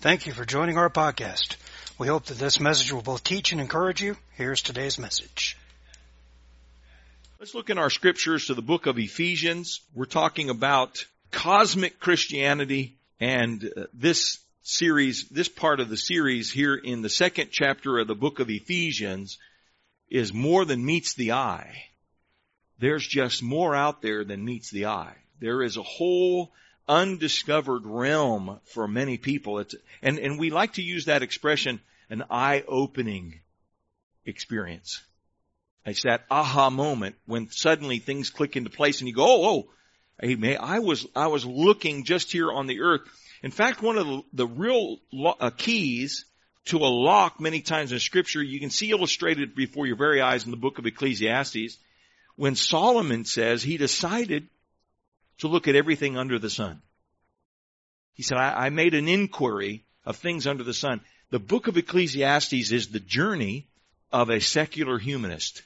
Thank you for joining our podcast. We hope that this message will both teach and encourage you. Here's today's message. Let's look in our scriptures to the book of Ephesians. We're talking about cosmic Christianity, and this part of the series here in the second chapter of the book of Ephesians is more than meets the eye. There's just more out there than meets the eye. There is a whole undiscovered realm for many people. And we like to use that expression, an eye-opening experience. It's that aha moment when suddenly things click into place and you go, oh, hey man, I was looking just here on the earth. In fact, one of the real keys to a lock many times in Scripture, you can see illustrated before your very eyes in the book of Ecclesiastes, when Solomon says he decided to look at everything under the sun. He said, I made an inquiry of things under the sun. The book of Ecclesiastes is the journey of a secular humanist.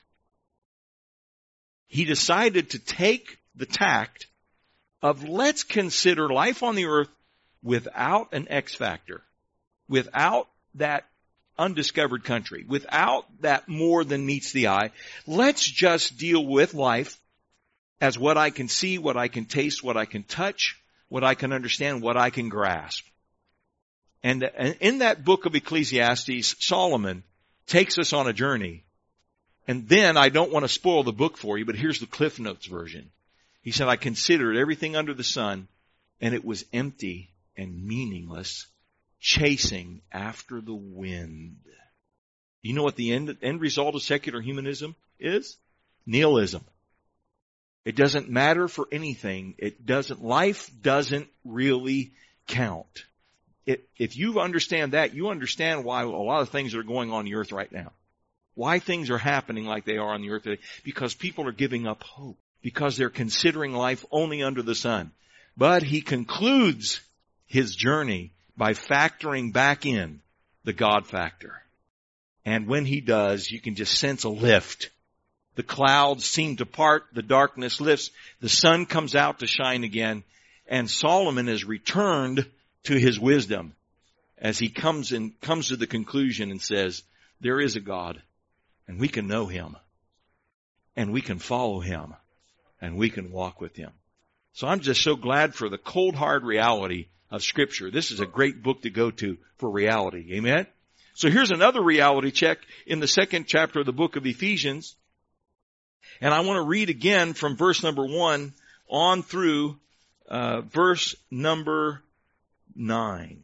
He decided to take the tact of let's consider life on the earth without an X factor, without that undiscovered country, without that more than meets the eye. Let's just deal with life as what I can see, what I can taste, what I can touch, what I can understand, what I can grasp. And in that book of Ecclesiastes, Solomon takes us on a journey. And then, I don't want to spoil the book for you, but here's the Cliff Notes version. He said, I considered everything under the sun, and it was empty and meaningless, chasing after the wind. You know what the end result of secular humanism is? Nihilism. It doesn't matter for anything. Life doesn't really count. If you understand that, you understand why a lot of things are going on the earth right now. Why things are happening like they are on the earth today. Because people are giving up hope. Because they're considering life only under the sun. But he concludes his journey by factoring back in the God factor. And when he does, you can just sense a lift. The clouds seem to part, the darkness lifts, the sun comes out to shine again, and Solomon is returned to his wisdom as he comes to the conclusion and says, there is a God, and we can know him, and we can follow him, and we can walk with him. So I'm just so glad for the cold hard reality of Scripture. This is a great book to go to for reality. Amen? So here's another reality check in the second chapter of the book of Ephesians. And I want to read again from verse number 1 on through verse number 9.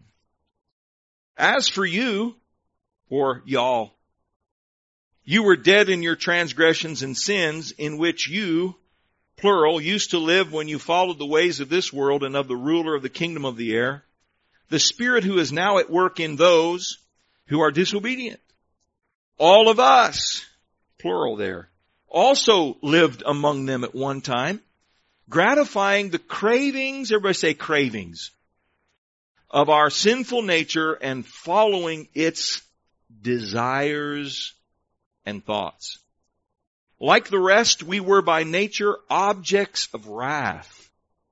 As for you, or y'all, you were dead in your transgressions and sins in which you, plural, used to live when you followed the ways of this world and of the ruler of the kingdom of the air, the spirit who is now at work in those who are disobedient. All of us, plural there, also lived among them at one time, gratifying the cravings, everybody say cravings, of our sinful nature and following its desires and thoughts. Like the rest, we were by nature objects of wrath.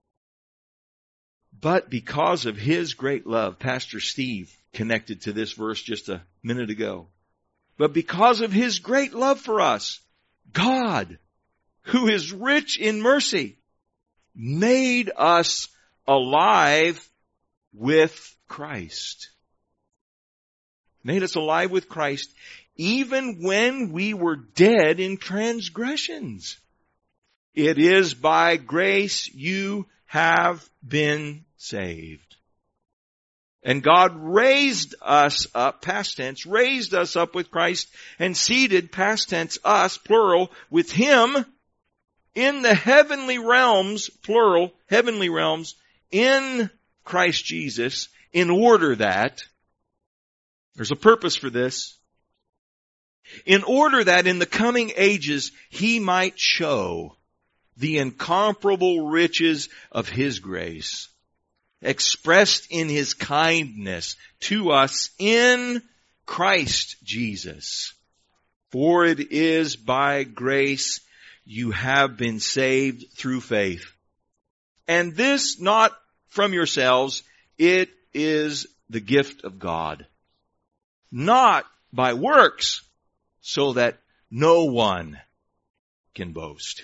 But because of his great love, Pastor Steve connected to this verse just a minute ago. But because of his great love for us, God, who is rich in mercy, made us alive with Christ. Made us alive with Christ, even when we were dead in transgressions. It is by grace you have been saved. And God raised us up, past tense, raised us up with Christ and seated, past tense, us, plural, with Him in the heavenly realms, plural, heavenly realms, in Christ Jesus, in order that, there's a purpose for this, in order that in the coming ages He might show the incomparable riches of His grace, expressed in His kindness to us in Christ Jesus. For it is by grace you have been saved through faith. And this not from yourselves, it is the gift of God, not by works, so that no one can boast.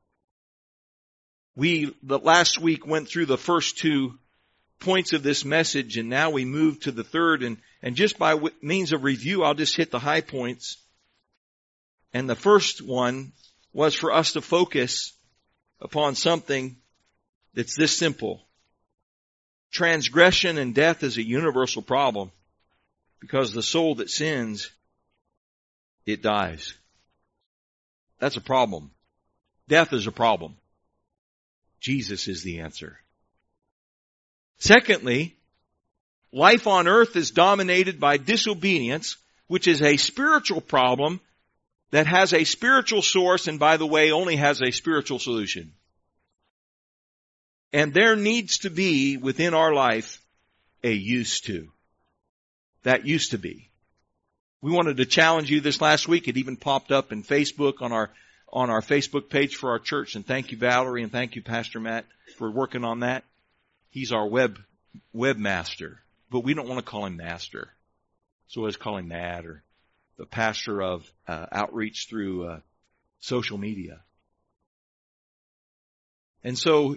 We, last week, went through the first 2 points of this message, and now we move to the third, and just by means of review, I'll just hit the high points. And the first one was for us to focus upon something that's this simple. Transgression and death is a universal problem, because the soul that sins, it dies. That's a problem. Death is a problem. Jesus is the answer. Secondly, life on earth is dominated by disobedience, which is a spiritual problem that has a spiritual source and, by the way, only has a spiritual solution. And there needs to be within our life a used to. That used to be. We wanted to challenge you this last week. It even popped up in Facebook on our Facebook page for our church. And thank you, Valerie, and thank you, Pastor Matt, for working on that. He's our webmaster, but we don't want to call him master. So let's call him Matt, or the pastor of outreach through social media. And so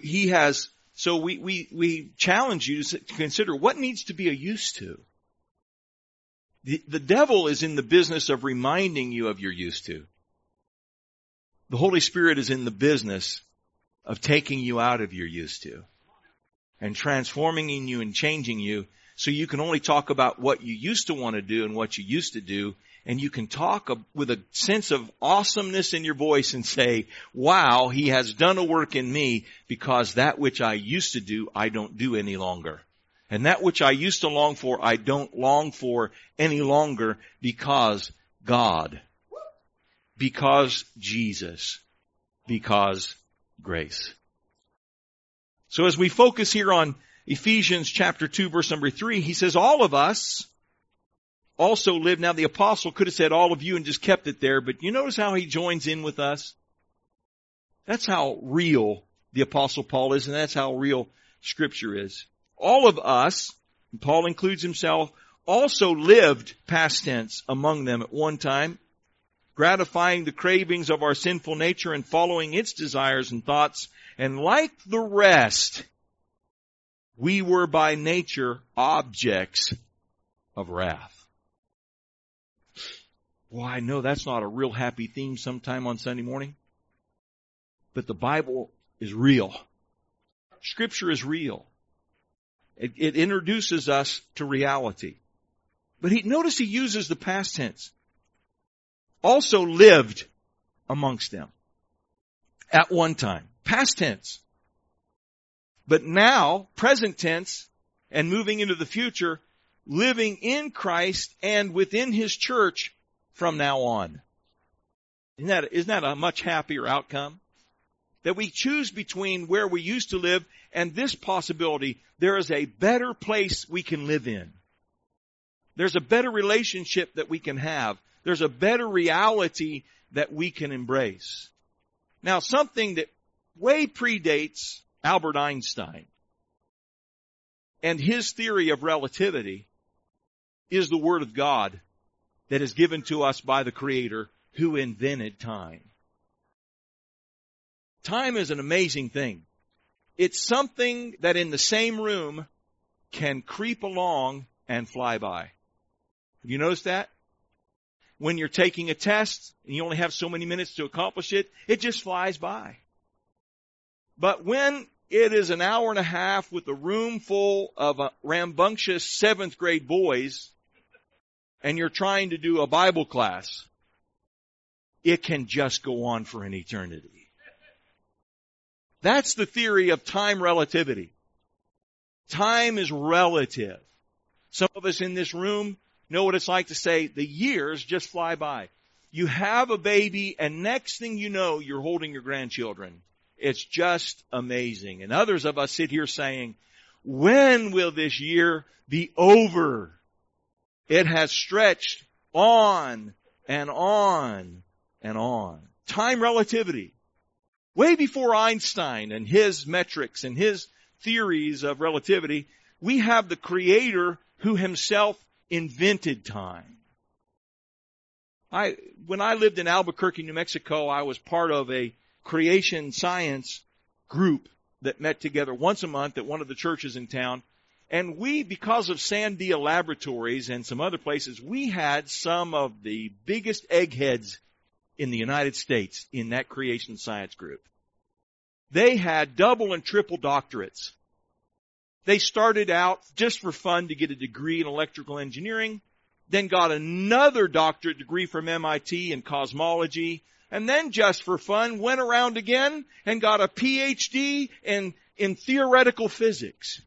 we challenge you to consider what needs to be a used to. The devil is in the business of reminding you of your used to. The Holy Spirit is in the business of taking you out of your used to and transforming you and changing you, so you can only talk about what you used to want to do and what you used to do, and you can talk with a sense of awesomeness in your voice and say, wow, He has done a work in me, because that which I used to do, I don't do any longer. And that which I used to long for, I don't long for any longer, because God, because Jesus, because grace. So as we focus here on Ephesians chapter 2, verse number 3, he says, all of us also live. Now the apostle could have said all of you and just kept it there, but you notice how he joins in with us? That's how real the apostle Paul is, and that's how real Scripture is. All of us, and Paul includes himself, also lived, past tense, among them at one time, gratifying the cravings of our sinful nature and following its desires and thoughts. And like the rest, we were by nature objects of wrath. Well, I know that's not a real happy theme sometime on Sunday morning, but the Bible is real. Scripture is real. It introduces us to reality. But notice he uses the past tense. Also lived amongst them at one time. Past tense. But now, present tense, and moving into the future, living in Christ and within His church from now on. Isn't that a much happier outcome? That we choose between where we used to live and this possibility. There is a better place we can live in. There's a better relationship that we can have. There's a better reality that we can embrace. Now, something that way predates Albert Einstein and his theory of relativity is the Word of God that is given to us by the Creator who invented time. Time is an amazing thing. It's something that in the same room can creep along and fly by. Have you noticed that? When you're taking a test and you only have so many minutes to accomplish it, it just flies by. But when it is an hour and a half with a room full of rambunctious 7th grade boys and you're trying to do a Bible class, it can just go on for an eternity. That's the theory of time relativity. Time is relative. Some of us in this room know what it's like to say the years just fly by. You have a baby and next thing you know, you're holding your grandchildren. It's just amazing. And others of us sit here saying, when will this year be over? It has stretched on and on and on. Time relativity. Way before Einstein and his metrics and his theories of relativity, we have the Creator who himself invented time. When I lived in Albuquerque, New Mexico, I was part of a creation science group that met together once a month at one of the churches in town. And we, because of Sandia Laboratories and some other places, we had some of the biggest eggheads in the United States in that creation science group. They had double and triple doctorates. They started out just for fun to get a degree in electrical engineering, then got another doctorate degree from MIT in cosmology, and then just for fun went around again and got a PhD in theoretical physics.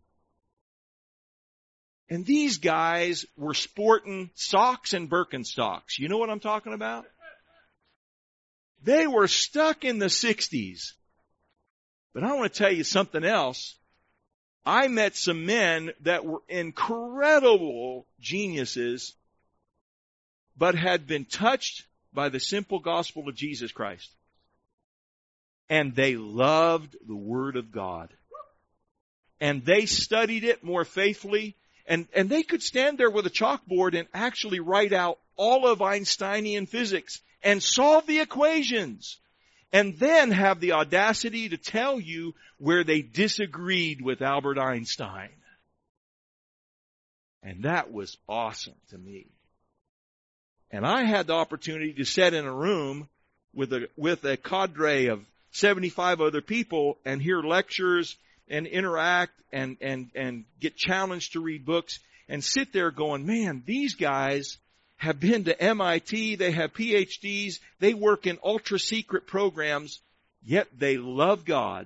And these guys were sporting socks and Birkenstocks. You know what I'm talking about? They were stuck in the 60s. But I want to tell you something else. I met some men that were incredible geniuses, but had been touched by the simple gospel of Jesus Christ. And they loved the Word of God. And they studied it more faithfully. And they could stand there with a chalkboard and actually write out all of Einsteinian physics and solve the equations. And then have the audacity to tell you where they disagreed with Albert Einstein. And that was awesome to me. And I had the opportunity to sit in a room with a cadre of 75 other people and hear lectures and interact and get challenged to read books and sit there going, man, these guys have been to MIT, they have PhDs, they work in ultra-secret programs, yet they love God.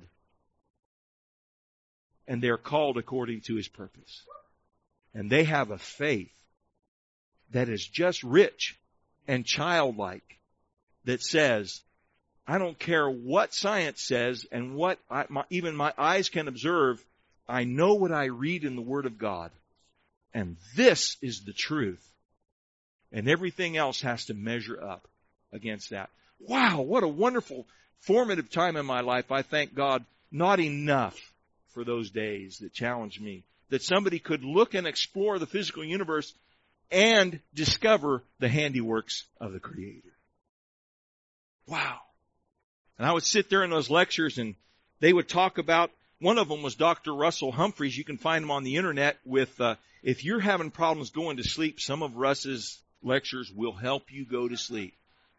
And they're called according to His purpose. And they have a faith that is just rich and childlike that says, I don't care what science says and what even my eyes can observe, I know what I read in the Word of God. And this is the truth. And everything else has to measure up against that. Wow, what a wonderful, formative time in my life. I thank God, not enough for those days that challenged me. That somebody could look and explore the physical universe and discover the handiworks of the Creator. Wow. And I would sit there in those lectures and they would talk about, one of them was Dr. Russell Humphreys. You can find him on the internet with, if you're having problems going to sleep, some of Russ's lectures will help you go to sleep.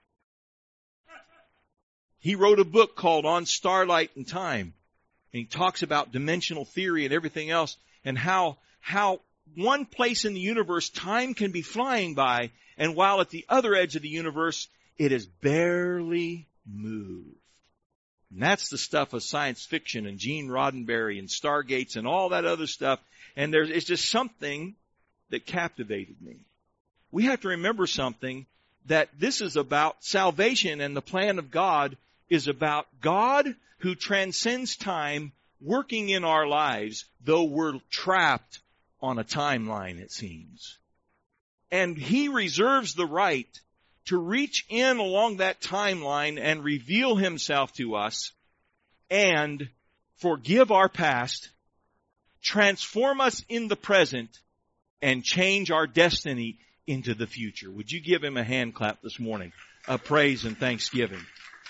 He wrote a book called On Starlight and Time. And he talks about dimensional theory and everything else and how one place in the universe time can be flying by, and while at the other edge of the universe it is barely moved. And that's the stuff of science fiction and Gene Roddenberry and Stargates and all that other stuff. And it's just something that captivated me. We have to remember something, that this is about salvation, and the plan of God is about God who transcends time working in our lives, though we're trapped on a timeline, it seems. And He reserves the right to reach in along that timeline and reveal Himself to us and forgive our past, transform us in the present, and change our destiny into the future. Would you give Him a hand clap this morning of praise and thanksgiving?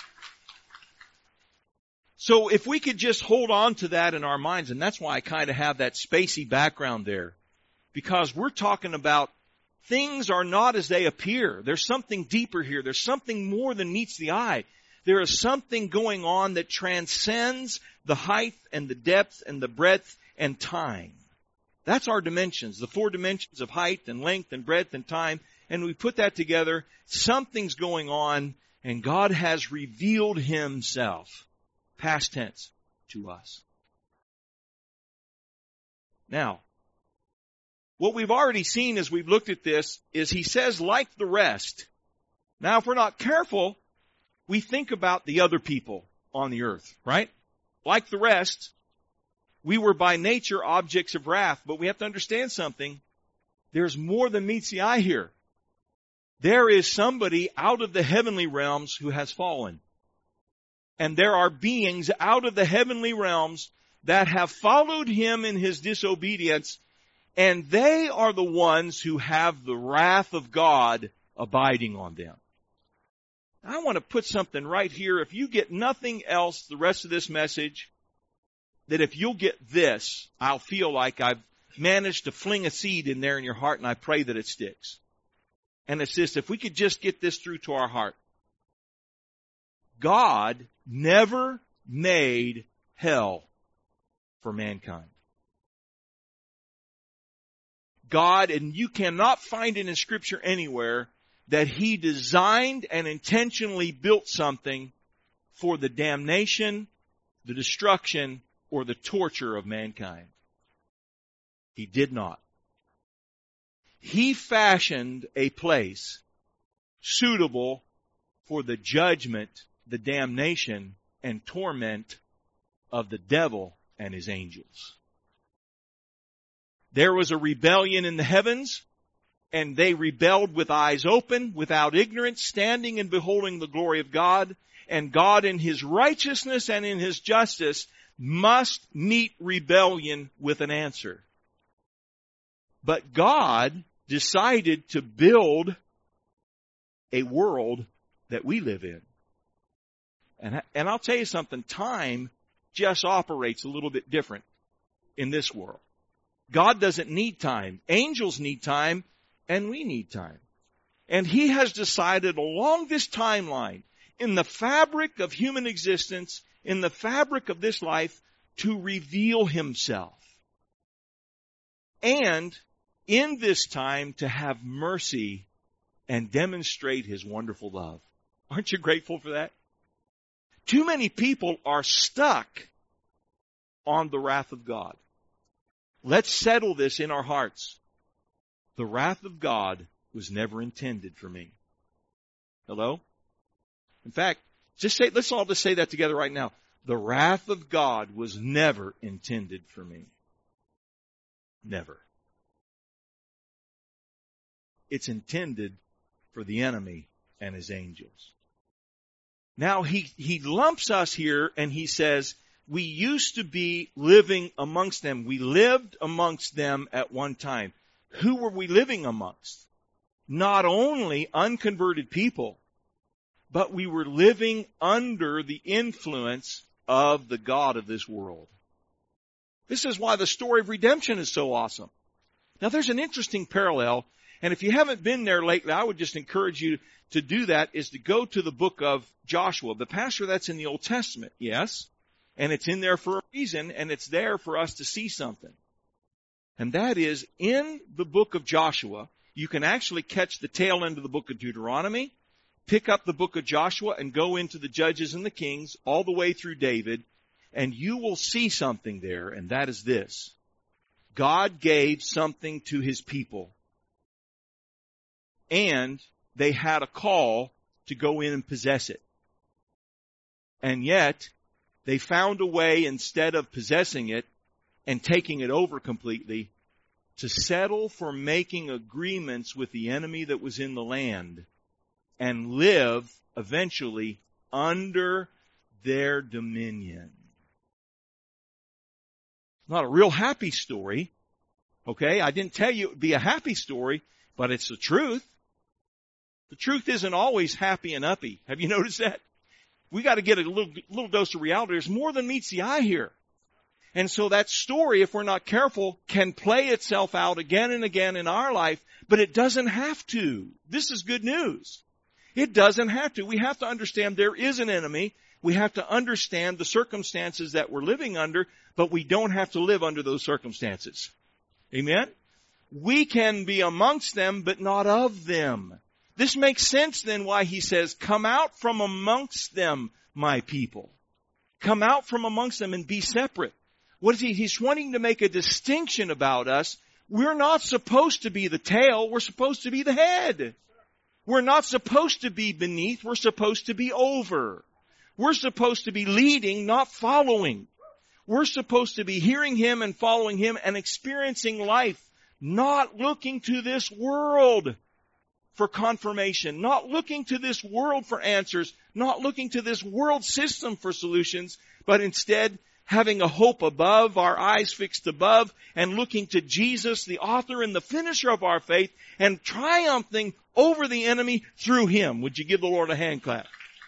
So if we could just hold on to that in our minds, and that's why I kind of have that spacey background there, because we're talking about things are not as they appear. There's something deeper here. There's something more than meets the eye. There is something going on that transcends the height and the depth and the breadth and time. That's our dimensions, the 4 dimensions of height and length and breadth and time. And we put that together, something's going on, and God has revealed Himself, past tense, to us. Now, what we've already seen as we've looked at this is He says, like the rest. Now, if we're not careful, we think about the other people on the earth, right? Like the rest, we were by nature objects of wrath, but we have to understand something. There's more than meets the eye here. There is somebody out of the heavenly realms who has fallen. And there are beings out of the heavenly realms that have followed Him in His disobedience, And they are the ones who have the wrath of God abiding on them. I want to put something right here. If you get nothing else the rest of this message, that if you'll get this, I'll feel like I've managed to fling a seed in there in your heart, and I pray that it sticks. And it's this: if we could just get this through to our heart. God never made hell for mankind. God, and you cannot find it in Scripture anywhere, that He designed and intentionally built something for the damnation, the destruction, or the torture of mankind. He did not. He fashioned a place suitable for the judgment, the damnation, and torment of the devil and his angels. There was a rebellion in the heavens, and they rebelled with eyes open, without ignorance, standing and beholding the glory of God. And God, in His righteousness and in His justice, must meet rebellion with an answer. But God decided to build a world that we live in. And I'll tell you something, time just operates a little bit different in this world. God doesn't need time. Angels need time, and we need time. And He has decided along this timeline, in the fabric of human existence, in the fabric of this life, to reveal Himself. And in this time to have mercy and demonstrate His wonderful love. Aren't you grateful for that? Too many people are stuck on the wrath of God. Let's settle this in our hearts. The wrath of God was never intended for me. Hello? In fact, let's all just say that together right now. The wrath of God was never intended for me. Never. It's intended for the enemy and his angels. Now he lumps us here and he says, we used to be living amongst them. We lived amongst them at one time. Who were we living amongst? Not only unconverted people, but we were living under the influence of the god of this world. This is why the story of redemption is so awesome. Now there's an interesting parallel, and if you haven't been there lately, I would just encourage you to do that, is to go to the book of Joshua. But Pastor, that's in the Old Testament. Yes. And it's in there for a reason, and it's there for us to see something. And that is, in the book of Joshua, you can actually catch the tail end of the book of Deuteronomy, pick up the book of Joshua, and go into the Judges and the Kings, all the way through David, and you will see something there, and that is this. God gave something to His people, and they had a call to go in and possess it. And yet, they found a way, instead of possessing it and taking it over completely, to settle for making agreements with the enemy that was in the land and live eventually under their dominion. Not a real happy story. Okay, I didn't tell you it would be a happy story, but it's the truth. The truth isn't always happy and uppy. Have you noticed that? We got to get a little dose of reality. There's more than meets the eye here. And so that story, if we're not careful, can play itself out again and again in our life, but it doesn't have to. This is good news. It doesn't have to. We have to understand there is an enemy. We have to understand the circumstances that we're living under, but we don't have to live under those circumstances. Amen? We can be amongst them, but not of them. This makes sense then why He says, come out from amongst them, my people. Come out from amongst them and be separate. What is He? He's wanting to make a distinction about us. We're not supposed to be the tail. We're supposed to be the head. We're not supposed to be beneath. We're supposed to be over. We're supposed to be leading, not following. We're supposed to be hearing Him and following Him and experiencing life, not looking to this world for confirmation, not looking to this world for answers, not looking to this world system for solutions, but instead having a hope above, our eyes fixed above, and looking to Jesus, the author and the finisher of our faith, and triumphing over the enemy through Him. Would you give the Lord a hand clap?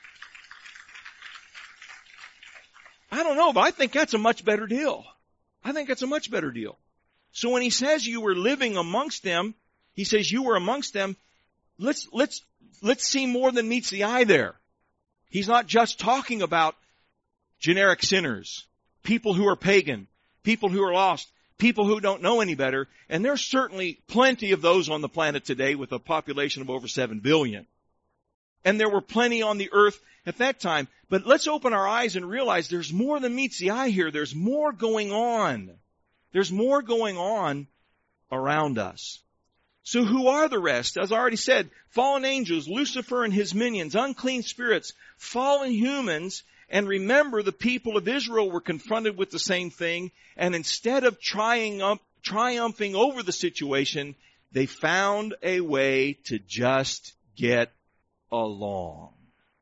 I don't know, but I think that's a much better deal. I think that's a much better deal. So when He says you were living amongst them, He says you were amongst them, let's see more than meets the eye there. He's not just talking about generic sinners, people who are pagan, people who are lost, people who don't know any better. And there's certainly plenty of those on the planet today with a population of over 7 billion. And there were plenty on the earth at that time. But let's open our eyes and realize there's more than meets the eye here. There's more going on. There's more going on around us. So who are the rest? As I already said, fallen angels, Lucifer and his minions, unclean spirits, fallen humans. And remember, the people of Israel were confronted with the same thing. And instead of triumphing over the situation, they found a way to just get along.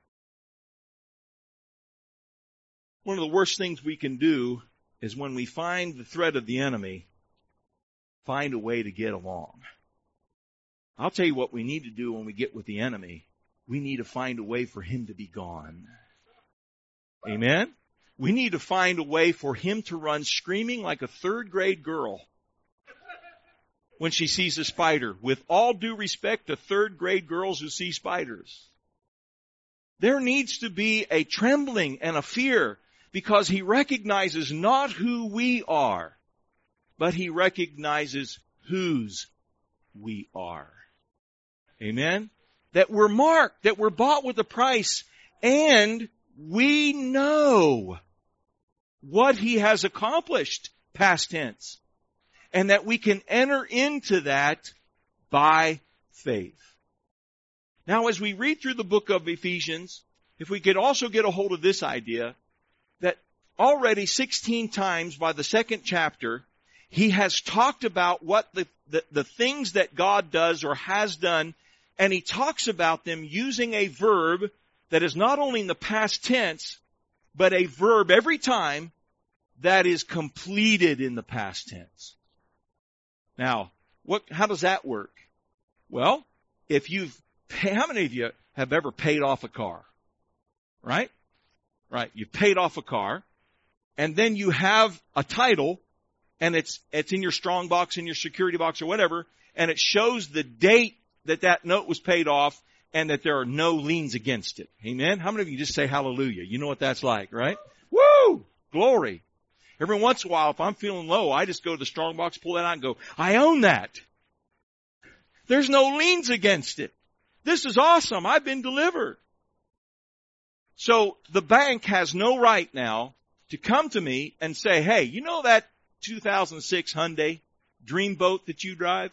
One of the worst things we can do is when we find the threat of the enemy, find a way to get along. I'll tell you what we need to do when we get with the enemy. We need to find a way for him to be gone. Amen? We need to find a way for him to run screaming like a third-grade girl when she sees a spider. With all due respect to third-grade girls who see spiders. There needs to be a trembling and a fear because he recognizes not who we are, but he recognizes whose we are. Amen? That we're marked, that we're bought with a price, and we know what he has accomplished, past tense, and that we can enter into that by faith. Now, as we read through the book of Ephesians, if we could also get a hold of this idea, that already 16 times by the second chapter, he has talked about what the things that God does or has done, and he talks about them using a verb that is not only in the past tense, but a verb every time that is completed in the past tense. Now, how does that work? Well, how many of you have ever paid off a car? Right? Right. You paid off a car, and then you have a title, and it's in your strong box, in your security box or whatever, and it shows the date that note was paid off, and that there are no liens against it. Amen? How many of you just say hallelujah? You know what that's like, right? Woo! Glory. Every once in a while, if I'm feeling low, I just go to the strong box, pull that out, and go, I own that. There's no liens against it. This is awesome. I've been delivered. So the bank has no right now to come to me and say, hey, you know that 2006 Hyundai Dreamboat that you drive?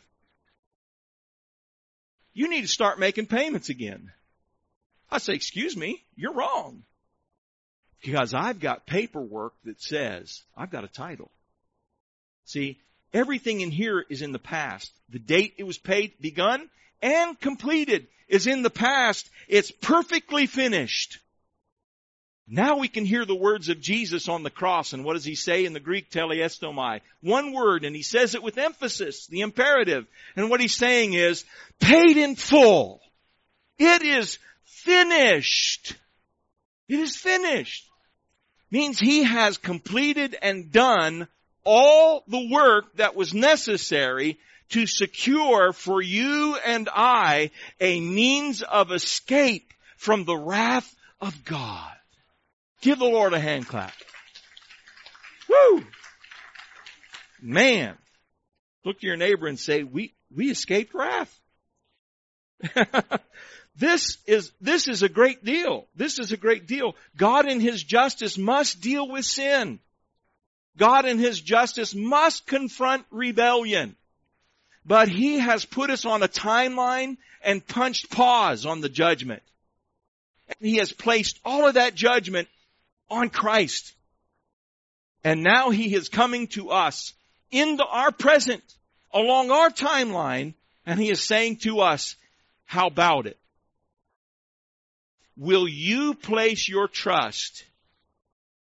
You need to start making payments again. I say, excuse me, you're wrong. Because I've got paperwork that says I've got a title. See, everything in here is in the past. The date it was begun and completed is in the past. It's perfectly finished. Now we can hear the words of Jesus on the cross. And what does he say in the Greek? Telestomai. One word, and he says it with emphasis, the imperative. And what he's saying is, paid in full. It is finished. It is finished. Means he has completed and done all the work that was necessary to secure for you and I a means of escape from the wrath of God. Give the Lord a hand clap. Woo! Man, look to your neighbor and say, we escaped wrath. This is a great deal. This is a great deal. God in His justice must deal with sin. God in His justice must confront rebellion. But He has put us on a timeline and punched pause on the judgment. And He has placed all of that judgment on Christ. And now He is coming to us into our present, along our timeline, and He is saying to us, how about it? Will you place your trust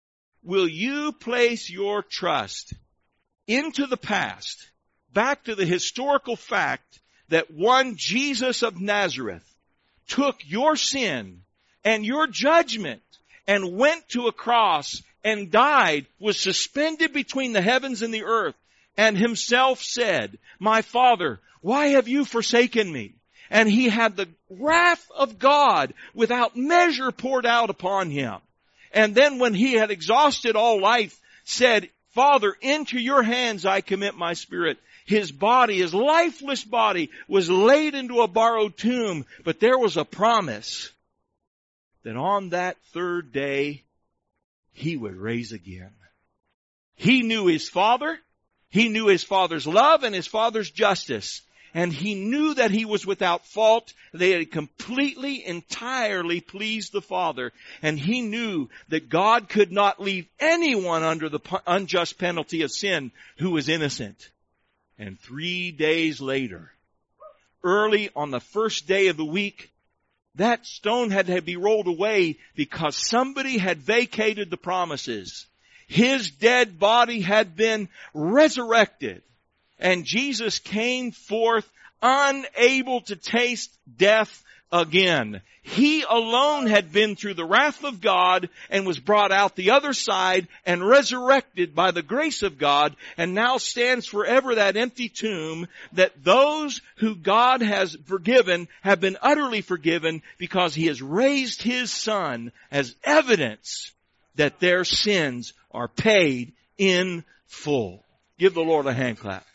will you place your trust into the past, back to the historical fact that one Jesus of Nazareth took your sin and your judgment and went to a cross and died, was suspended between the heavens and the earth, and himself said, my Father, why have you forsaken me? And he had the wrath of God without measure poured out upon him. And then when he had exhausted all life, said, Father, into your hands I commit my spirit. His body, his lifeless body, was laid into a borrowed tomb. But there was a promise that on that third day, he would rise again. He knew his Father. He knew his Father's love and his Father's justice. And he knew that he was without fault. They had completely, entirely pleased the Father. And he knew that God could not leave anyone under the unjust penalty of sin who was innocent. And 3 days later, early on the first day of the week, that stone had to be rolled away because somebody had vacated the promises. His dead body had been resurrected. And Jesus came forth unable to taste death again. He alone had been through the wrath of God and was brought out the other side and resurrected by the grace of God, and now stands forever that empty tomb, that those who God has forgiven have been utterly forgiven because he has raised his Son as evidence that their sins are paid in full. Give the Lord a hand clap.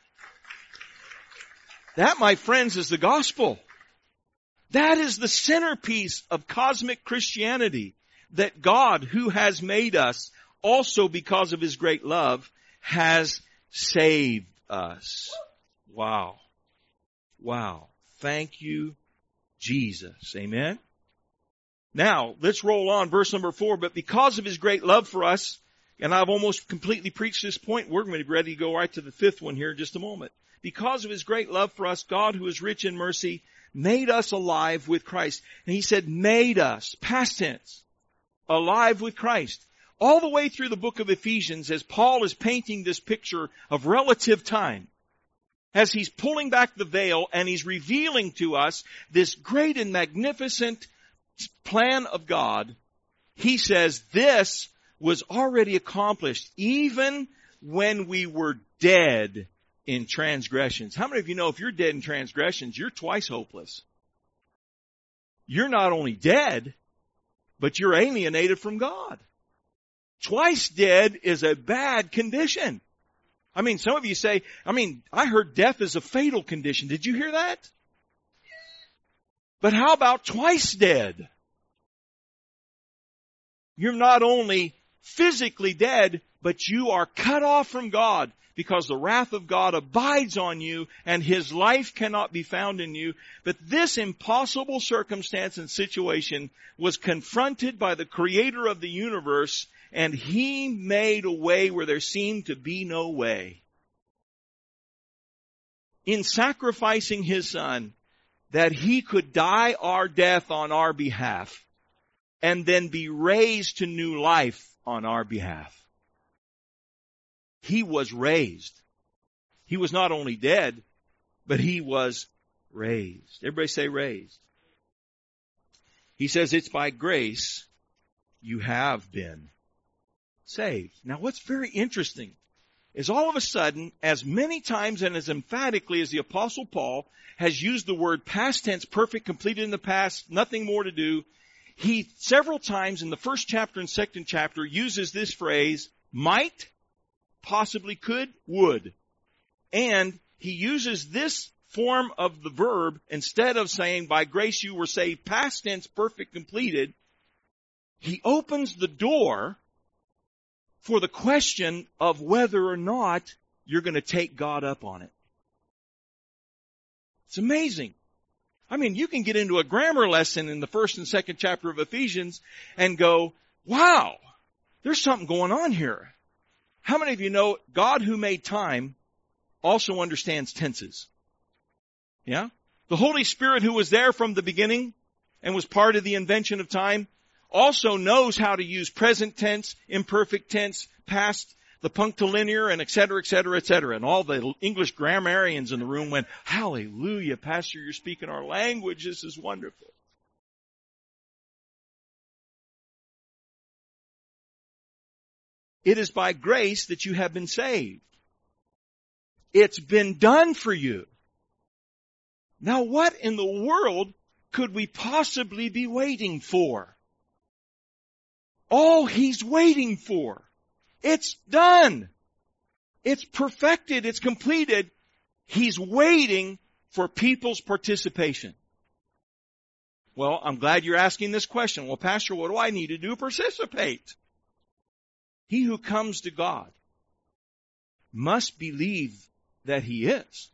That, my friends, is the gospel. That is the centerpiece of cosmic Christianity, that God, who has made us, also because of his great love, has saved us. Wow. Wow. Thank you, Jesus. Amen. Now, let's roll on, verse number 4. But because of his great love for us, and I've almost completely preached this point, we're going to be ready to go right to the 5th one here in just a moment. Because of his great love for us, God, who is rich in mercy, made us alive with Christ. And he said, made us, past tense, alive with Christ. All the way through the book of Ephesians, as Paul is painting this picture of relative time, as he's pulling back the veil and he's revealing to us this great and magnificent plan of God, he says this was already accomplished even when we were dead in transgressions. How many of you know if you're dead in transgressions, you're twice hopeless? You're not only dead, but you're alienated from God. Twice dead is a bad condition. I mean, some of you say, I heard death is a fatal condition. Did you hear that? But how about twice dead? You're not only physically dead, but you are cut off from God, because the wrath of God abides on you and his life cannot be found in you. But this impossible circumstance and situation was confronted by the Creator of the universe, and he made a way where there seemed to be no way. In sacrificing his Son, that he could die our death on our behalf and then be raised to new life on our behalf. He was raised. He was not only dead, but he was raised. Everybody say raised. He says it's by grace you have been saved. Now what's very interesting is all of a sudden, as many times and as emphatically as the Apostle Paul has used the word past tense, perfect, completed in the past, nothing more to do, he several times in the first chapter and second chapter uses this phrase, might, possibly could, would. And he uses this form of the verb instead of saying, by grace you were saved, past tense, perfect, completed. He opens the door for the question of whether or not you're going to take God up on it. It's amazing. I mean, you can get into a grammar lesson in the first and second chapter of Ephesians and go, wow, there's something going on here. How many of you know God who made time also understands tenses? Yeah? The Holy Spirit who was there from the beginning and was part of the invention of time also knows how to use present tense, imperfect tense, past, the punctilinear, and et cetera, et cetera, et cetera. And all the English grammarians in the room went, hallelujah, Pastor, you're speaking our language. This is wonderful. It is by grace that you have been saved. It's been done for you. Now what in the world could we possibly be waiting for? All He's waiting for. It's done. It's perfected. It's completed. He's waiting for people's participation. Well, I'm glad you're asking this question. Well, Pastor, what do I need to do to participate? He who comes to God must believe that He is.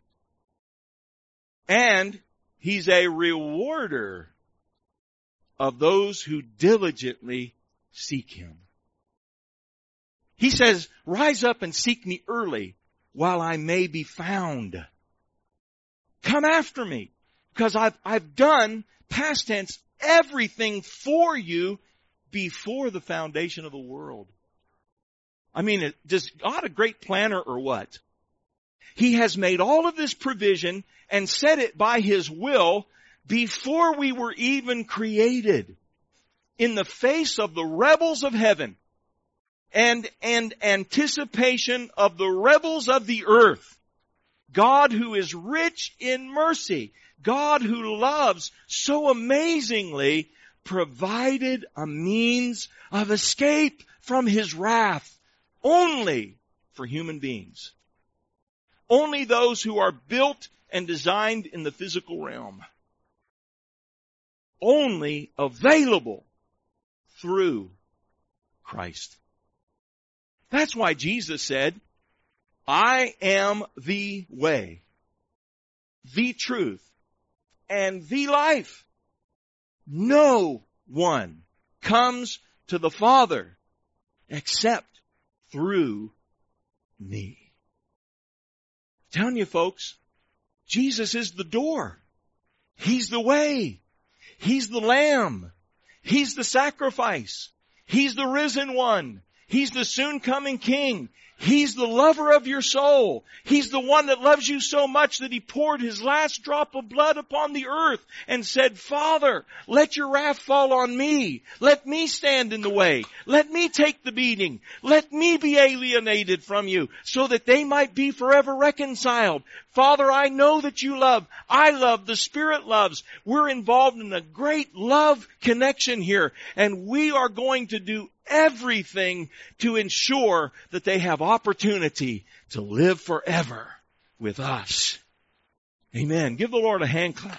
And He's a rewarder of those who diligently seek Him. He says, rise up and seek me early while I may be found. Come after me, because I've done, past tense, everything for you before the foundation of the world. I mean, is God a great planner or what? He has made all of this provision and set it by His will before we were even created. In the face of the rebels of heaven and anticipation of the rebels of the earth, God who is rich in mercy, God who loves so amazingly, provided a means of escape from His wrath only for human beings. Only those who are built and designed in the physical realm. Only available through Christ. That's why Jesus said, I am the way, the truth, and the life. No one comes to the Father except through me. I'm telling you folks, Jesus is the door. He's the way. He's the Lamb. He's the sacrifice. He's the risen one. He's the soon coming King. He's the lover of your soul. He's the one that loves you so much that He poured His last drop of blood upon the earth and said, Father, let your wrath fall on me. Let me stand in the way. Let me take the beating. Let me be alienated from you so that they might be forever reconciled. Father, I know that you love. I love. The Spirit loves. We're involved in a great love connection here, and we are going to do everything to ensure that they have opportunity to live forever with us. Amen. Give the Lord a hand clap.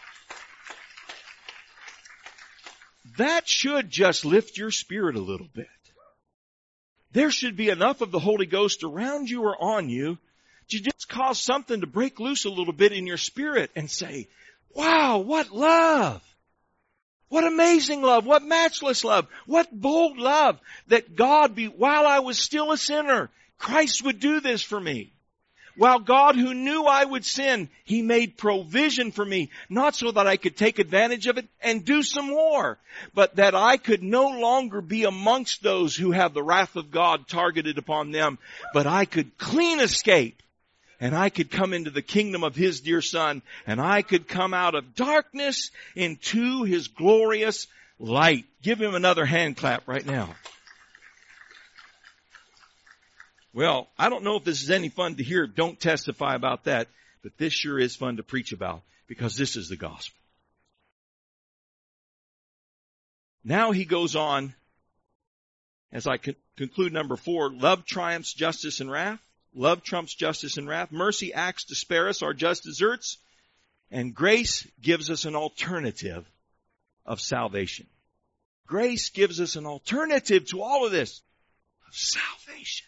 That should just lift your spirit a little bit. There should be enough of the Holy Ghost around you or on you to just cause something to break loose a little bit in your spirit and say, wow, what love! What amazing love, what matchless love, what bold love that God while I was still a sinner, Christ would do this for me. While God who knew I would sin, He made provision for me, not so that I could take advantage of it and do some more, but that I could no longer be amongst those who have the wrath of God targeted upon them, but I could clean escape. And I could come into the kingdom of His dear Son, and I could come out of darkness into His glorious light. Give Him another hand clap right now. Well, I don't know if this is any fun to hear. Don't testify about that. But this sure is fun to preach about, because this is the gospel. Now he goes on, as I conclude number 4, love triumphs justice and wrath. Love trumps justice and wrath. Mercy acts to spare us our just deserts. And grace gives us an alternative of salvation. Grace gives us an alternative to all of this of salvation.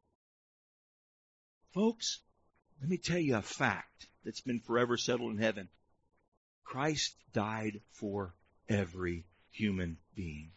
Folks, let me tell you a fact that's been forever settled in heaven. Christ died for every human being.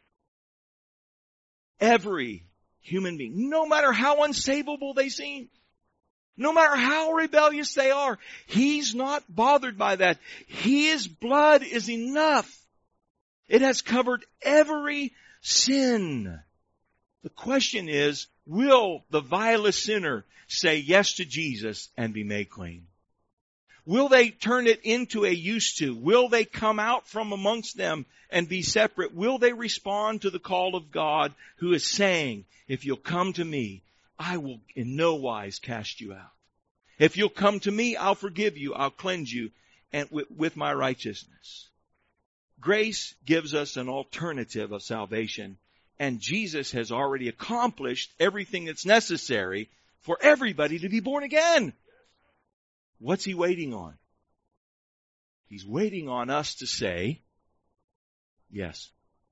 Every human being, no matter how unsavable they seem, no matter how rebellious they are, He's not bothered by that. His blood is enough It has covered every sin. The question is, will the vilest sinner say yes to Jesus and be made clean? Will they turn it into a used to? Will they come out from amongst them and be separate? Will they respond to the call of God who is saying, if you'll come to me, I will in no wise cast you out. If you'll come to me, I'll forgive you, I'll cleanse you and with my righteousness. Grace gives us an alternative of salvation, and Jesus has already accomplished everything that's necessary for everybody to be born again. What's he waiting on? He's waiting on us to say, yes.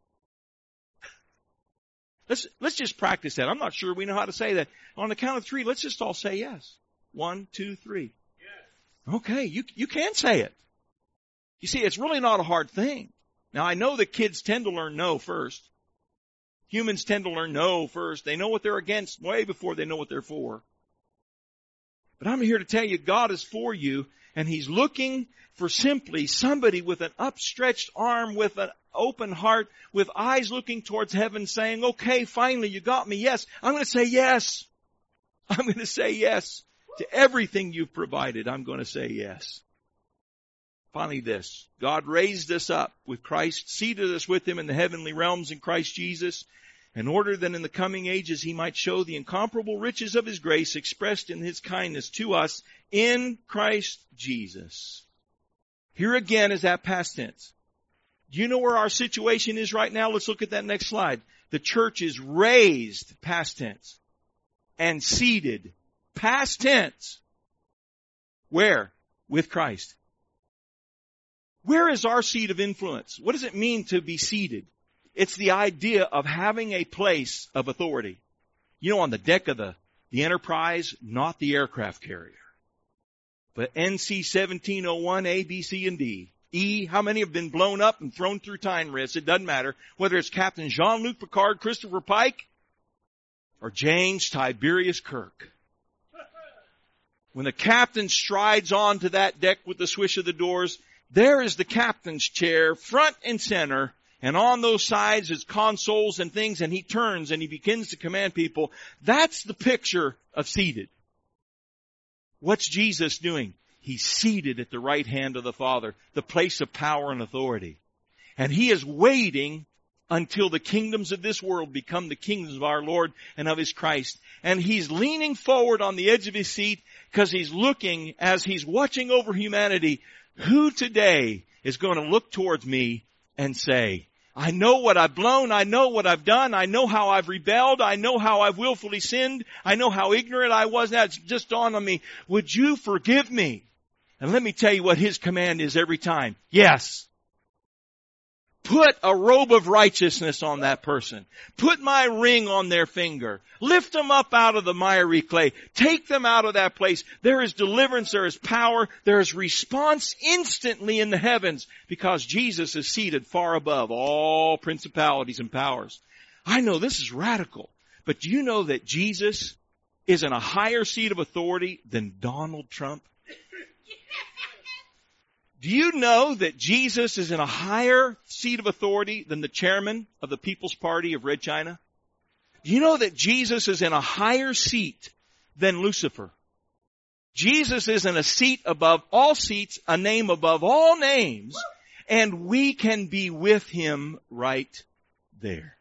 Let's just practice that. I'm not sure we know how to say that. On the count of 3, let's just all say yes. 1, 2, 3. Yes. Okay, you can say it. You see, it's really not a hard thing. Now, I know that kids tend to learn no first. Humans tend to learn no first. They know what they're against way before they know what they're for. But I'm here to tell you, God is for you, and He's looking for simply somebody with an upstretched arm, with an open heart, with eyes looking towards heaven, saying, okay, finally, you got me. Yes, I'm going to say yes. I'm going to say yes to everything you've provided. I'm going to say yes. Finally this, God raised us up with Christ, seated us with Him in the heavenly realms in Christ Jesus, in order that in the coming ages He might show the incomparable riches of His grace expressed in His kindness to us in Christ Jesus. Here again is that past tense. Do you know where our situation is right now? Let's look at that next slide. The church is raised, past tense, and seated, past tense. Where? With Christ. Where is our seat of influence? What does it mean to be seated? It's the idea of having a place of authority. You know, on the deck of the Enterprise, not the aircraft carrier, but NC-1701, A, B, C, and D. E, how many have been blown up and thrown through time rifts? It doesn't matter. Whether it's Captain Jean-Luc Picard, Christopher Pike, or James Tiberius Kirk. When the captain strides onto that deck with the swish of the doors, there is the captain's chair, front and center, and on those sides is consoles and things, and he turns and he begins to command people. That's the picture of seated. What's Jesus doing? He's seated at the right hand of the Father, the place of power and authority. And He is waiting until the kingdoms of this world become the kingdoms of our Lord and of His Christ. And He's leaning forward on the edge of His seat because He's looking, as He's watching over humanity, who today is going to look towards me and say, I know what I've blown, I know what I've done, I know how I've rebelled, I know how I've willfully sinned, I know how ignorant I was. Now it's just dawned on me. Would you forgive me? And let me tell you what His command is every time. Yes. Put a robe of righteousness on that person. Put my ring on their finger. Lift them up out of the miry clay. Take them out of that place. There is deliverance. There is power. There is response instantly in the heavens because Jesus is seated far above all principalities and powers. I know this is radical, but do you know that Jesus is in a higher seat of authority than Donald Trump? Do you know that Jesus is in a higher seat of authority than the chairman of the People's Party of Red China? Do you know that Jesus is in a higher seat than Lucifer? Jesus is in a seat above all seats, a name above all names, and we can be with Him right there.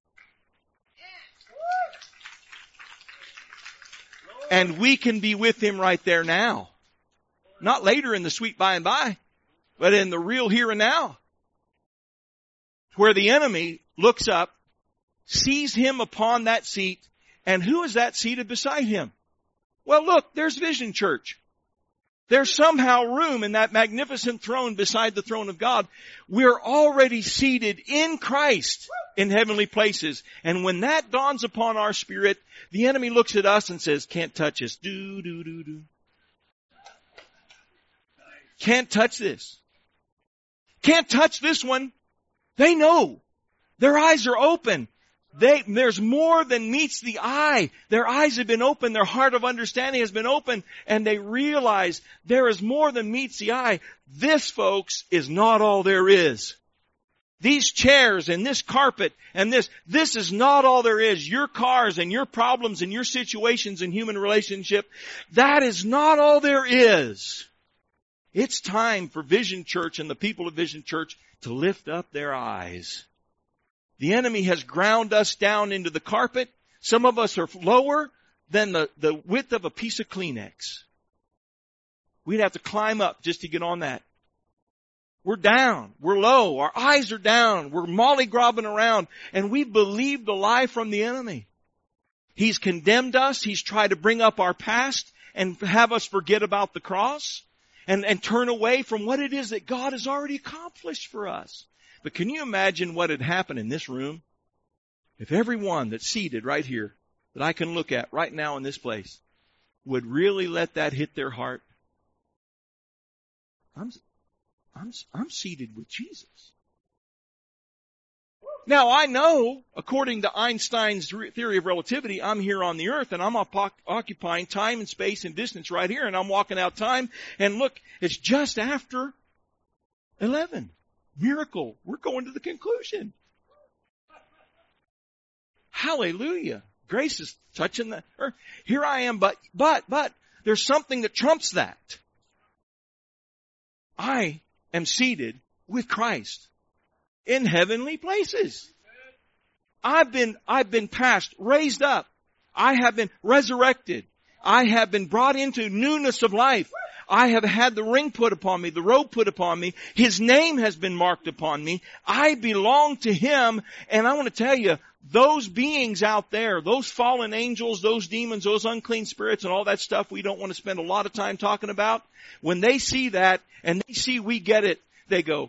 And we can be with Him right there now. Not later in the sweet by and by, but in the real here and now. Where the enemy looks up, sees Him upon that seat, and who is that seated beside Him? Well, look, there's Vision Church. There's somehow room in that magnificent throne beside the throne of God. We're already seated in Christ in heavenly places. And when that dawns upon our spirit, the enemy looks at us and says, can't touch us. Do. Can't touch this. Can't touch this one. They know. Their eyes are open. There's more than meets the eye. Their eyes have been opened. Their heart of understanding has been opened. And they realize there is more than meets the eye. This, folks, is not all there is. These chairs and this carpet and this is not all there is. Your cars and your problems and your situations in human relationship, that is not all there is. It's time for Vision Church and the people of Vision Church to lift up their eyes. The enemy has ground us down into the carpet. Some of us are lower than the width of a piece of Kleenex. We'd have to climb up just to get on that. We're down. We're low. Our eyes are down. We're mollygrobbing around. And we believed a lie from the enemy. He's condemned us. He's tried to bring up our past and have us forget about the cross and turn away from what it is that God has already accomplished for us. But can you imagine what had happened in this room if everyone that's seated right here that I can look at right now in this place would really let that hit their heart? I'm seated with Jesus. Now I know, according to Einstein's theory of relativity, I'm here on the earth and I'm occupying time and space and distance right here, and I'm walking out time, and look, it's just after 11. Miracle. We're going to the conclusion. Hallelujah. Grace is touching the earth. Here I am, but there's something that trumps that. I am seated with Christ in heavenly places. I've been passed, raised up. I have been resurrected. I have been brought into newness of life. I have had the ring put upon me, the robe put upon me. His name has been marked upon me. I belong to Him. And I want to tell you, those beings out there, those fallen angels, those demons, those unclean spirits and all that stuff we don't want to spend a lot of time talking about, when they see that and they see we get it, they go,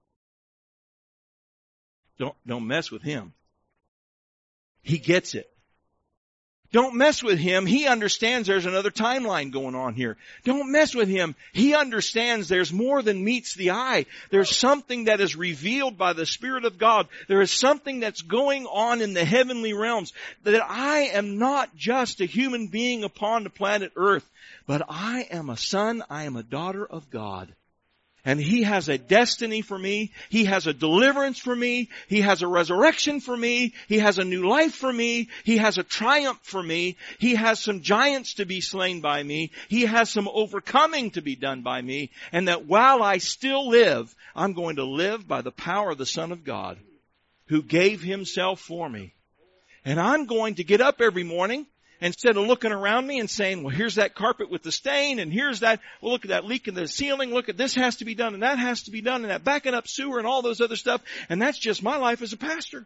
don't mess with him. He gets it. Don't mess with him. He understands there's another timeline going on here. Don't mess with him. He understands there's more than meets the eye. There's something that is revealed by the Spirit of God. There is something that's going on in the heavenly realms. That I am not just a human being upon the planet Earth, but I am a son, I am a daughter of God. And He has a destiny for me. He has a deliverance for me. He has a resurrection for me. He has a new life for me. He has a triumph for me. He has some giants to be slain by me. He has some overcoming to be done by me. And that while I still live, I'm going to live by the power of the Son of God who gave Himself for me. And I'm going to get up every morning, instead of looking around me and saying, well, here's that carpet with the stain, and here's that, well, look at that leak in the ceiling, look at this has to be done, and that has to be done, and that backing up sewer and all those other stuff, and that's just my life as a pastor.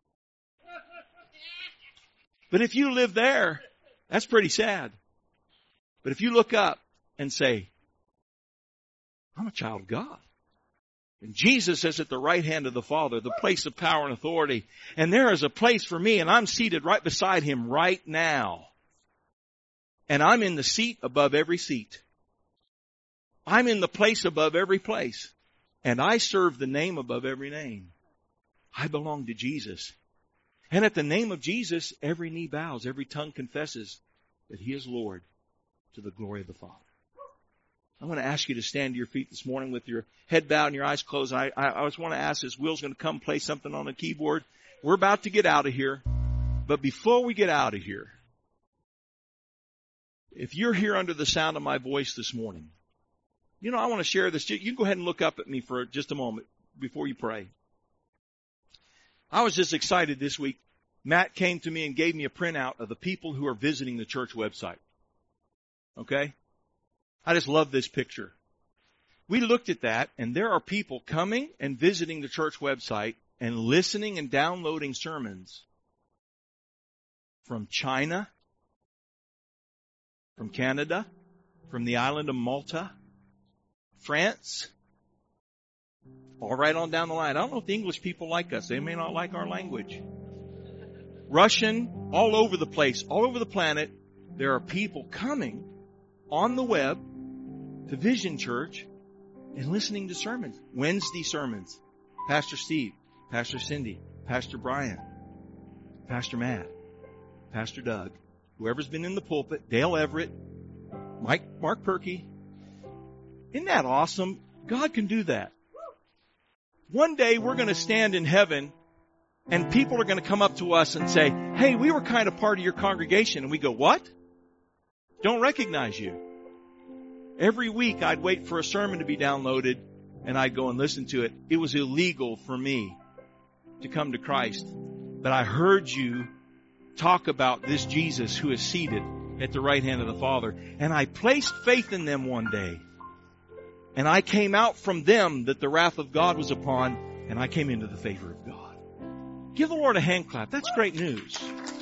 But if you live there, that's pretty sad. But if you look up and say, I'm a child of God. And Jesus is at the right hand of the Father, the place of power and authority. And there is a place for me, and I'm seated right beside Him right now. And I'm in the seat above every seat. I'm in the place above every place. And I serve the name above every name. I belong to Jesus. And at the name of Jesus, every knee bows, every tongue confesses that He is Lord, to the glory of the Father. I want to ask you to stand to your feet this morning with your head bowed and your eyes closed. I just want to ask this. Will's going to come play something on the keyboard. We're about to get out of here. But before we get out of here, if you're here under the sound of my voice this morning, you know, I want to share this. You can go ahead and look up at me for just a moment before you pray. I was just excited this week. Matt came to me and gave me a printout of the people who are visiting the church website. Okay? I just love this picture. We looked at that, and there are people coming and visiting the church website and listening and downloading sermons from China, from Canada, from the island of Malta, France, all right on down the line. I don't know if the English people like us. They may not like our language. Russian, all over the place, all over the planet, there are people coming on the web to Vision Church and listening to sermons. Wednesday sermons. Pastor Steve, Pastor Cindy, Pastor Brian, Pastor Matt, Pastor Doug, whoever's been in the pulpit, Dale Everett, Mark Perkey. Isn't that awesome? God can do that. One day we're going to stand in heaven and people are going to come up to us and say, hey, we were kind of part of your congregation. And we go, what? Don't recognize you. Every week I'd wait for a sermon to be downloaded and I'd go and listen to it. It was illegal for me to come to Christ. But I heard you talk about this Jesus who is seated at the right hand of the Father. And I placed faith in them one day. And I came out from them that the wrath of God was upon, and I came into the favor of God. Give the Lord a hand clap. That's great news.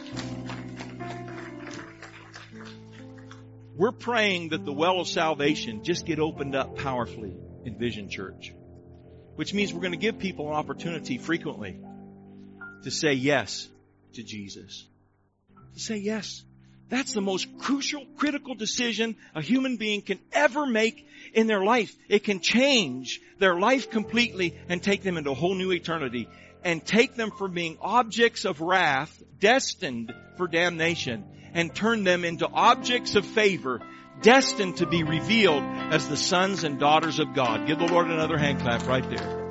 We're praying that the well of salvation just get opened up powerfully in Vision Church, which means we're going to give people an opportunity frequently to say yes to Jesus. To say yes. That's the most crucial, critical decision a human being can ever make in their life. It can change their life completely and take them into a whole new eternity and take them from being objects of wrath, destined for damnation, and turn them into objects of favor, destined to be revealed as the sons and daughters of God. Give the Lord another hand clap right there.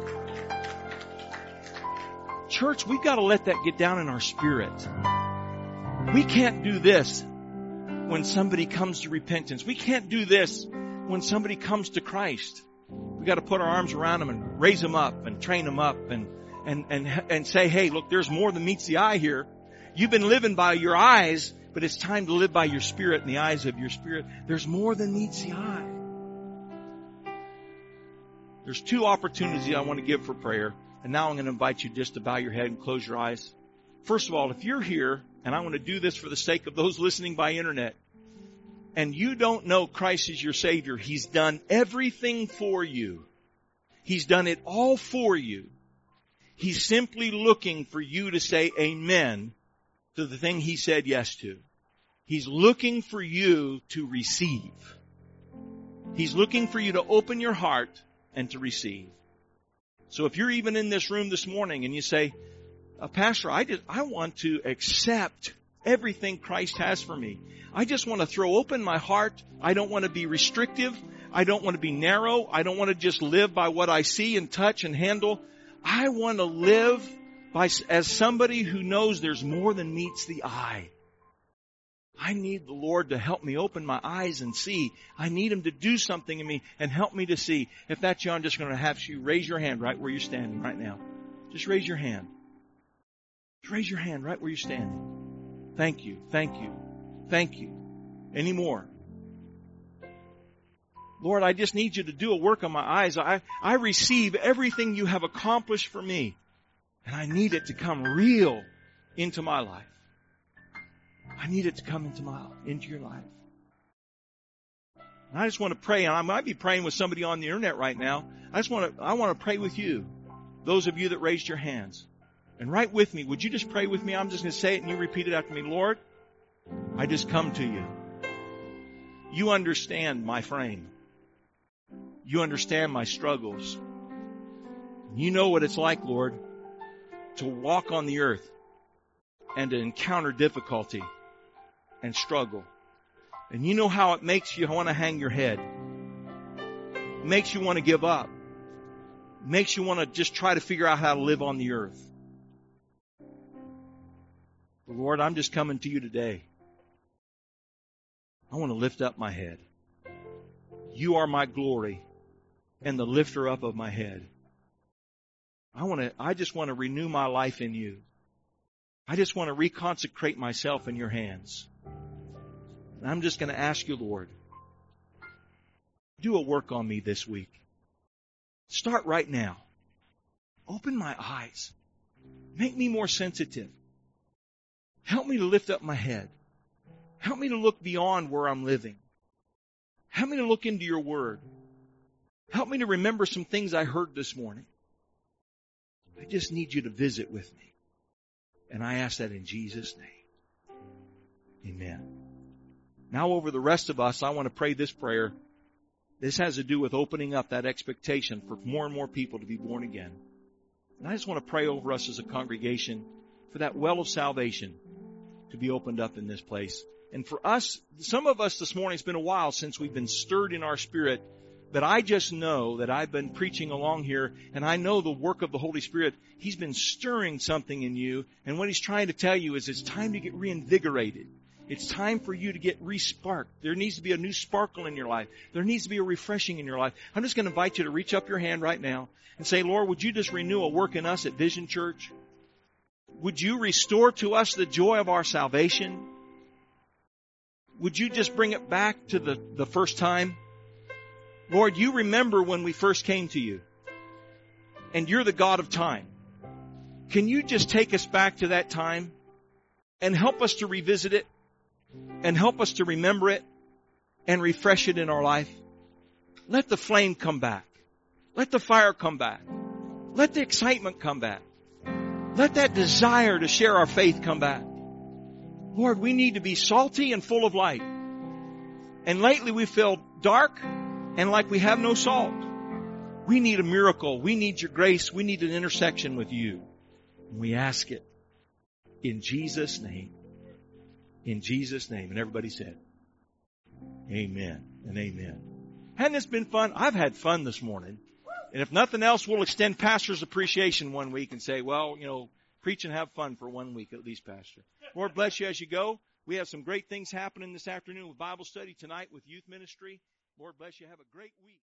Church, we've got to let that get down in our spirit. We can't do this when somebody comes to repentance. We can't do this when somebody comes to Christ. We've got to put our arms around them and raise them up and train them up and say, hey, look, there's more than meets the eye here. You've been living by your eyes, but it's time to live by your spirit and the eyes of your spirit. There's more than meets the eye. There's two opportunities I want to give for prayer. And now I'm going to invite you just to bow your head and close your eyes. First of all, if you're here, and I want to do this for the sake of those listening by internet, and you don't know Christ is your Savior, He's done everything for you. He's done it all for you. He's simply looking for you to say amen to the thing He said yes to. He's looking for you to receive. He's looking for you to open your heart and to receive. So if you're even in this room this morning and you say, Pastor, I want to accept everything Christ has for me. I just want to throw open my heart. I don't want to be restrictive. I don't want to be narrow. I don't want to just live by what I see and touch and handle. I want to live as somebody who knows there's more than meets the eye. I need the Lord to help me open my eyes and see. I need Him to do something in me and help me to see. If that's you, I'm just going to have you raise your hand right where you're standing right now. Just raise your hand. Just raise your hand right where you're standing. Thank you. Thank you. Thank you. Any more? Lord, I just need you to do a work on my eyes. I receive everything you have accomplished for me. And I need it to come real into my life. I need it to come into your life. And I just want to pray, and I might be praying with somebody on the internet right now. I want to pray with you. Those of you that raised your hands. And right with me, would you just pray with me? I'm just going to say it and you repeat it after me. Lord, I just come to you. You understand my frame. You understand my struggles. You know what it's like, Lord, to walk on the earth and to encounter difficulty and struggle. And you know how it makes you want to hang your head. It makes you want to give up. It makes you want to just try to figure out how to live on the earth. But Lord, I'm just coming to you today. I want to lift up my head. You are my glory and the lifter up of my head. I just want to renew my life in you. I just want to reconsecrate myself in your hands. And I'm just going to ask you, Lord, do a work on me this week. Start right now. Open my eyes. Make me more sensitive. Help me to lift up my head. Help me to look beyond where I'm living. Help me to look into your word. Help me to remember some things I heard this morning. I just need you to visit with me. And I ask that in Jesus' name. Amen. Now over the rest of us, I want to pray this prayer. This has to do with opening up that expectation for more and more people to be born again. And I just want to pray over us as a congregation for that well of salvation to be opened up in this place. And for us, some of us this morning, it's been a while since we've been stirred in our spirit But I just know that I've been preaching along here, and I know the work of the Holy Spirit. He's been stirring something in you, and what He's trying to tell you is it's time to get reinvigorated. It's time for you to get re-sparked. There needs to be a new sparkle in your life. There needs to be a refreshing in your life. I'm just going to invite you to reach up your hand right now and say, Lord, would you just renew a work in us at Vision Church? Would you restore to us the joy of our salvation? Would you just bring it back to the first time? Lord, you remember when we first came to you, and you're the God of time. Can you just take us back to that time and help us to revisit it and help us to remember it and refresh it in our life? Let the flame come back. Let the fire come back. Let the excitement come back. Let that desire to share our faith come back. Lord, we need to be salty and full of light. And lately we feel dark and like we have no salt. We need a miracle. We need your grace. We need an intersection with you. And we ask it in Jesus' name. In Jesus' name. And everybody said, amen and amen. Hadn't this been fun? I've had fun this morning. And if nothing else, we'll extend Pastor's Appreciation one week and say, well, preach and have fun for 1 week at least, Pastor. Lord bless you as you go. We have some great things happening this afternoon with Bible study tonight with youth ministry. Lord bless you. Have a great week.